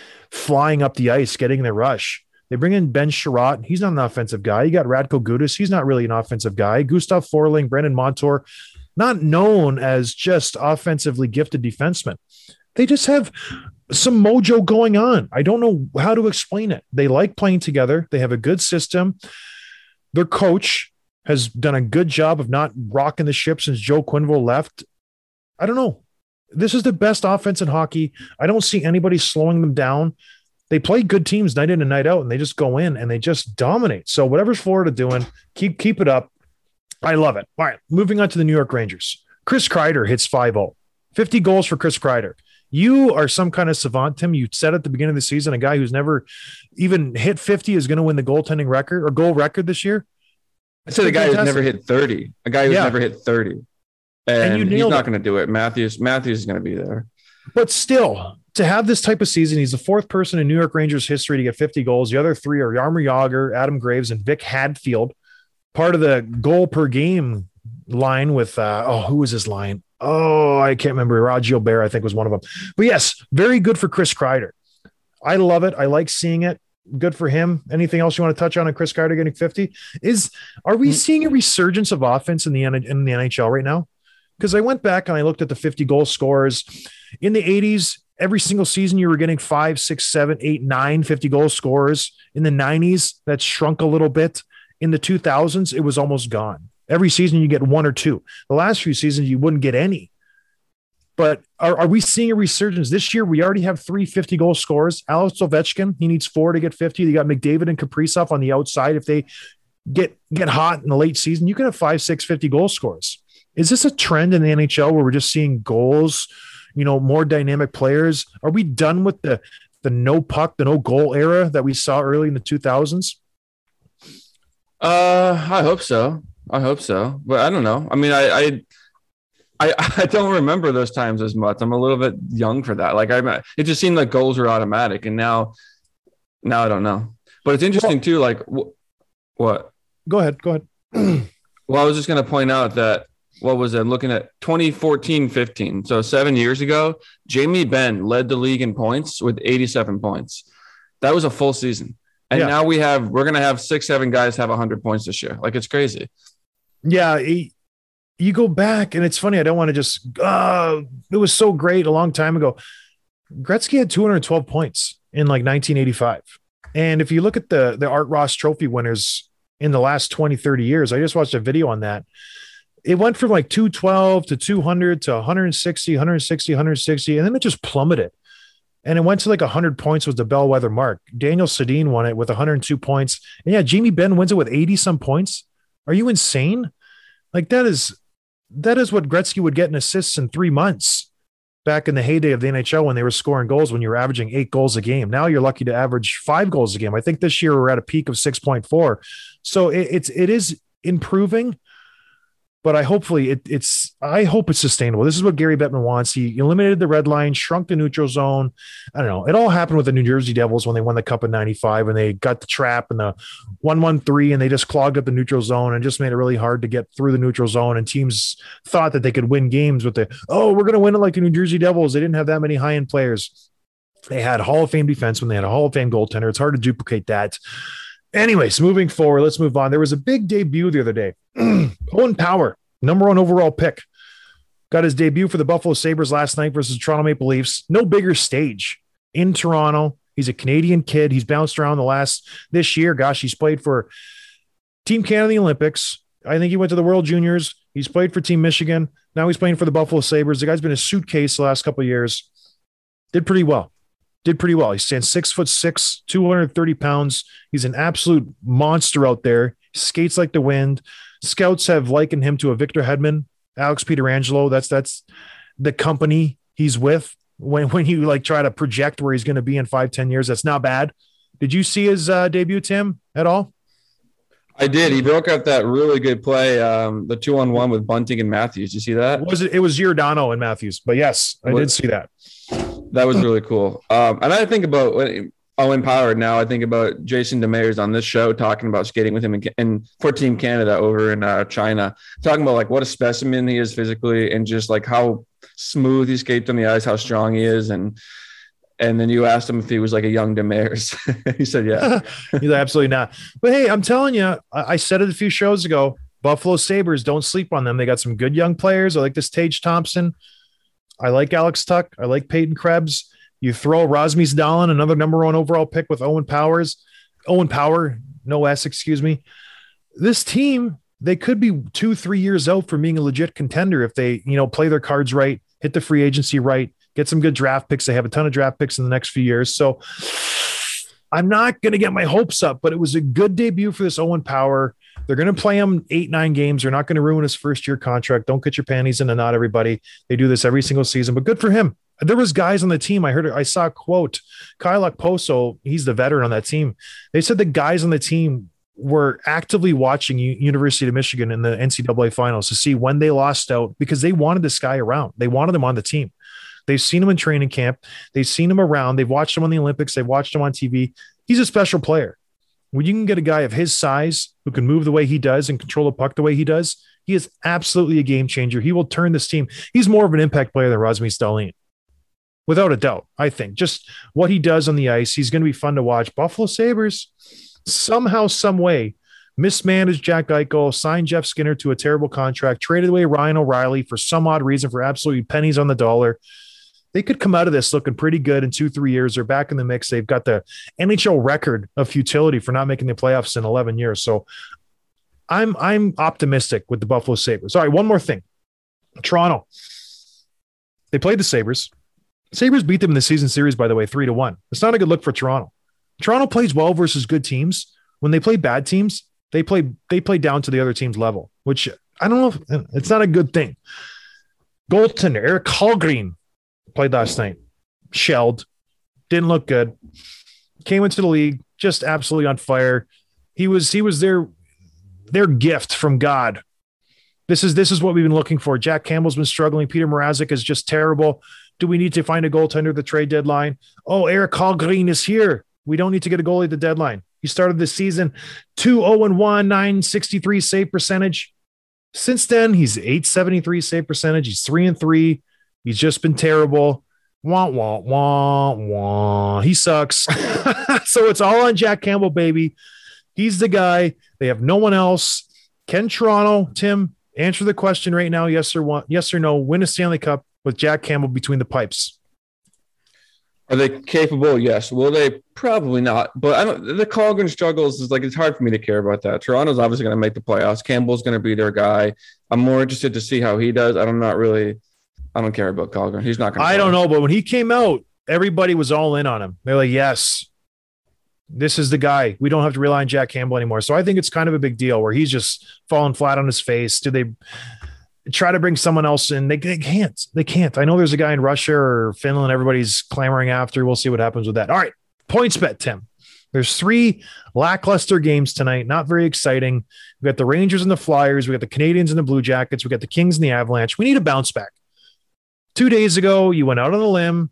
[SPEAKER 3] flying up the ice, getting their rush. They bring in Ben Sherratt. He's not an offensive guy. You got Radko Gudas. He's not really an offensive guy. Gustav Forling, Brendan Montour, not known as just offensively gifted defensemen. They just have some mojo going on. I don't know how to explain it. They like playing together. They have a good system. Their coach has done a good job of not rocking the ship since Joe Quenneville left. I don't know. This is the best offense in hockey. I don't see anybody slowing them down. They play good teams night in and night out, and they just go in and they just dominate. So whatever's Florida doing, keep it up. I love it. All right, moving on to the New York Rangers. Chris Kreider hits 5-0. 50 goals for Chris Kreider. You are some kind of savant, Tim. You said at the beginning of the season, a guy who's never even hit 50 is going to win the goaltending record or goal record this year.
[SPEAKER 4] I said a guy who's never hit 30. A guy who's never hit 30. And he's not going to do it. Matthews is going to be there.
[SPEAKER 3] But still, to have this type of season, he's the 4th person in New York Rangers history to get 50 goals. The other 3 are Jaromir Jagr, Adam Graves, and Vic Hadfield. Part of the goal per game line with, who was his line? Oh, I can't remember. Rod Gilbert, I think, was one of them. But yes, very good for Chris Kreider. I love it. I like seeing it. Good for him. Anything else you want to touch on Chris Kreider getting 50? Are we seeing a resurgence of offense in the NHL right now? Because I went back and I looked at the 50 goal scorers. In the 80s, every single season you were getting 5, 6, 7, 8, 9 50-goal scorers. In the 90s, that shrunk a little bit. In the 2000s, it was almost gone. Every season you get 1 or 2. The last few seasons, you wouldn't get any. But are we seeing a resurgence? This year, we already have 3 50-goal scorers. Alex Ovechkin, he needs 4 to get 50. You got McDavid and Kaprizov on the outside. If they get hot in the late season, you can have 5, 6 50-goal scorers. Is this a trend in the NHL where we're just seeing goals, more dynamic players? Are we done with the no puck, the no goal era that we saw early in the 2000s?
[SPEAKER 4] I hope so. But I don't know. I mean, I don't remember those times as much. I'm a little bit young for that. Like it just seemed like goals were automatic, and now I don't know. But it's interesting too. Like what?
[SPEAKER 3] Go ahead.
[SPEAKER 4] Well, I was just going to point out that what was it? Looking at 2014-15, so 7 years ago, Jamie Benn led the league in points with 87 points. That was a full season, and now we're going to have 6, 7 guys have 100 points this year. Like it's crazy. Yeah.
[SPEAKER 3] You go back, and it's funny. I don't want to just, it was so great a long time ago. Gretzky had 212 points in like 1985. And if you look at the Art Ross Trophy winners in the last 20, 30 years, I just watched a video on that. It went from like 212 to 200 to 160, 160, 160, and then it just plummeted. And it went to like 100 points was the bellwether mark. Daniel Sedin won it with 102 points. And yeah, Jamie Benn wins it with 80 some points. Are you insane? Like that is what Gretzky would get in assists in 3 months back in the heyday of the NHL when they were scoring goals, when you were averaging 8 goals a game. Now you're lucky to average 5 goals a game. I think this year we're at a peak of 6.4. So it is improving, but I hope it's sustainable. This is what Gary Bettman wants. He eliminated the red line, shrunk the neutral zone. I don't know. It all happened with the New Jersey Devils when they won the Cup in 95 and they got the trap and the 1-1-3 and they just clogged up the neutral zone and just made it really hard to get through the neutral zone. And teams thought that they could win games with we're going to win it like the New Jersey Devils. They didn't have that many high-end players. They had Hall of Fame defensemen. They had a Hall of Fame goaltender. It's hard to duplicate that. Anyways, moving forward, let's move on. There was a big debut the other day. Owen Power, number 1 overall pick, got his debut for the Buffalo Sabres last night versus Toronto Maple Leafs. No bigger stage in Toronto. He's a Canadian kid. He's bounced around this year. Gosh, he's played for Team Canada in the Olympics. I think he went to the World Juniors. He's played for Team Michigan. Now he's playing for the Buffalo Sabres. The guy's been a suitcase the last couple of years. Did pretty well. He stands 6'6", 230 pounds. He's an absolute monster out there. Skates like the wind. Scouts have likened him to a Victor Hedman, Alex Pietrangelo. That's the company he's with. When you like try to project where he's going to be in 5-10 years, that's not bad. Did you see his debut, Tim, at all?
[SPEAKER 4] I did. He broke out that really good play, the 2-on-1 with Bunting and Matthews. You see that?
[SPEAKER 3] It was Giordano and Matthews, but yes, I did see that.
[SPEAKER 4] That was really cool. And I think about Owen Power now. I think about Jason Demers on this show talking about skating with him and for Team Canada over in China, talking about like what a specimen he is physically and just like how smooth he skates on the ice, how strong he is. And then you asked him if he was like a young Demers. He said, yeah.
[SPEAKER 3] He's absolutely not. But hey, I'm telling you, I said it a few shows ago, Buffalo Sabres, don't sleep on them. They got some good young players. I like this Tage Thompson. I like Alex Tuck. I like Peyton Krebs. You throw Rasmus Dahlin, another number 1 overall pick with Owen Power, no S, excuse me. This team, they could be 2-3 years out from being a legit contender if they, play their cards right, hit the free agency right, get some good draft picks. They have a ton of draft picks in the next few years. So I'm not going to get my hopes up, but it was a good debut for this Owen Power. They're going to play him 8-9 games. They're not going to ruin his first-year contract. Don't get your panties in a knot, everybody. They do this every single season, but good for him. There was guys on the team. I saw a quote. Kyle Okposo, he's the veteran on that team. They said the guys on the team were actively watching University of Michigan in the NCAA finals to see when they lost out because they wanted this guy around. They wanted him on the team. They've seen him in training camp. They've seen him around. They've watched him on the Olympics. They've watched him on TV. He's a special player. When you can get a guy of his size who can move the way he does and control the puck the way he does, he is absolutely a game changer. He will turn this team. He's more of an impact player than Rasmus Dahlin, without a doubt. I think just what he does on the ice, he's going to be fun to watch. Buffalo Sabres, somehow, some way, mismanaged Jack Eichel, signed Jeff Skinner to a terrible contract, traded away Ryan O'Reilly for some odd reason for absolutely pennies on the dollar. they could come out of this looking pretty good in 2-3 years. They're back in the mix. They've got the NHL record of futility for not making the playoffs in 11 years. So I'm optimistic with the Buffalo Sabres. All right, one more thing. Toronto. They played the Sabres. Sabres beat them in the season series, by the way, 3-1. It's not a good look for Toronto. Toronto plays well versus good teams. When they play bad teams, they play down to the other team's level, which I don't know if it's not a good thing. Goaltender Erik Hallgren played last night. Shelled. Didn't look good. Came into the league just absolutely on fire. He was their gift from God. This is what we've been looking for. Jack Campbell's been struggling. Peter Mrazek is just terrible. Do we need to find a goaltender at the trade deadline? Oh, Erik Hallgren is here. We don't need to get a goalie at the deadline. He started this season 2-0-1, 963 save percentage. Since then, he's 873 save percentage. He's 3-3. He's just been terrible. Wah, wah, wah, wah. He sucks. So it's all on Jack Campbell, baby. He's the guy. They have no one else. Can Toronto, Tim, answer the question right now, yes or no, win a Stanley Cup with Jack Campbell between the pipes?
[SPEAKER 4] Are they capable? Yes. Will they? Probably not. But the Hallgren struggles is it's hard for me to care about that. Toronto's obviously going to make the playoffs. Campbell's going to be their guy. I'm more interested to see how he does. I don't care about Hallgren. He's not going to
[SPEAKER 3] I don't know, but when he came out, everybody was all in on him. They're like, yes, this is the guy. We don't have to rely on Jack Campbell anymore. So I think it's kind of a big deal where he's just falling flat on his face. Do they try to bring someone else in? They can't. I know there's a guy in Russia or Finland everybody's clamoring after. We'll see what happens with that. All right. Points bet, Tim. There's 3 lackluster games tonight. Not very exciting. We got the Rangers and the Flyers. We got the Canadiens and the Blue Jackets. We got the Kings and the Avalanche. We need a bounce back. 2 days ago, you went out on a limb.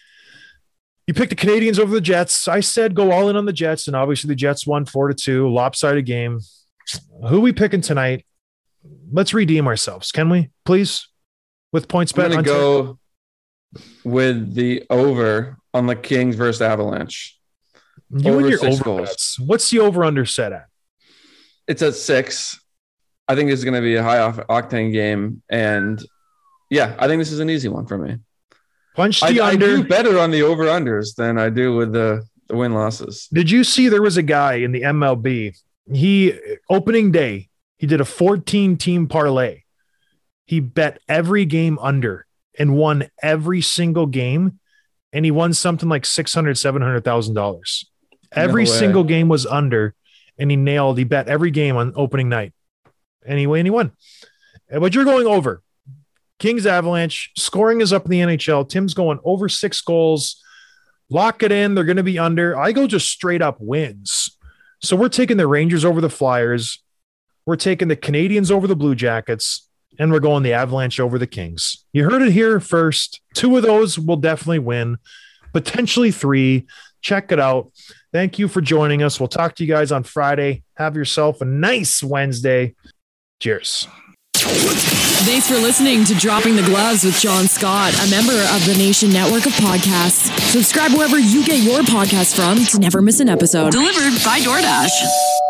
[SPEAKER 3] You picked the Canadiens over the Jets. I said go all in on the Jets, and obviously the Jets won 4-2, lopsided game. Who are we picking tonight? Let's redeem ourselves, can we, please? With points bet.
[SPEAKER 4] I'm going to go with the over on the Kings versus Avalanche.
[SPEAKER 3] You and your over bets. What's the over-under set at?
[SPEAKER 4] It's at 6. I think this is going to be a high-octane game, and yeah, I think this is an easy one for me.
[SPEAKER 3] Punch the under.
[SPEAKER 4] I do better on the over-unders than I do with the win-losses.
[SPEAKER 3] Did you see there was a guy in the MLB? Opening day, he did a 14-team parlay. He bet every game under and won every single game, and he won something like $600,000, $700,000. Every single game was under, and he bet every game on opening night. Anyway, and he won. But you're going over. Kings Avalanche, scoring is up in the NHL. Tim's going over 6 goals. Lock it in. They're going to be under. I go just straight up wins. So we're taking the Rangers over the Flyers. We're taking the Canadiens over the Blue Jackets. And we're going the Avalanche over the Kings. You heard it here first. 2 of those will definitely win. Potentially 3. Check it out. Thank you for joining us. We'll talk to you guys on Friday. Have yourself a nice Wednesday. Cheers.
[SPEAKER 1] Thanks for listening to Dropping the Gloves with John Scott, a member of the Nation Network of Podcasts. Subscribe wherever you get your podcasts from to never miss an episode. Delivered by DoorDash.